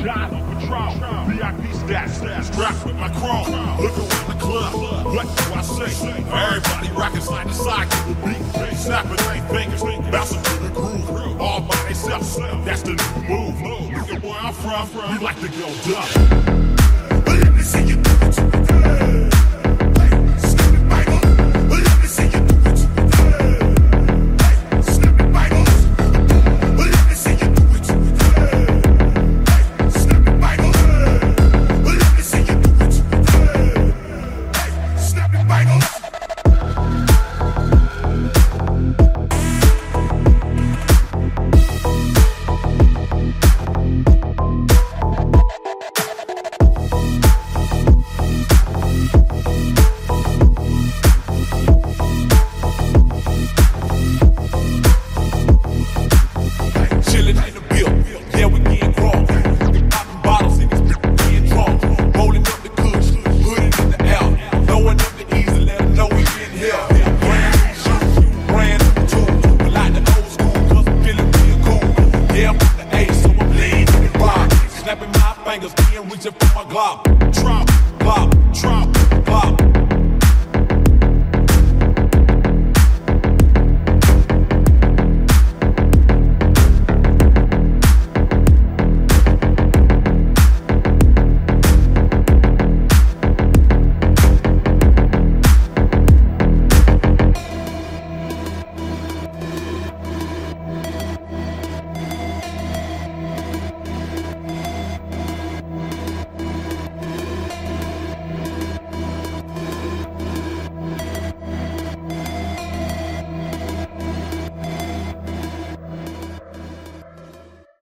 VIP stats, strapped with my chrome. Look around the club, what do I say? Everybody rocking side to side to the beat, snapping their fingers, bouncing to the groove, all by themselves. That's the new move. Look at where I'm from, we like to go dumb. Let me see you do it. Snapping my fingers, can't reach it for my Glock.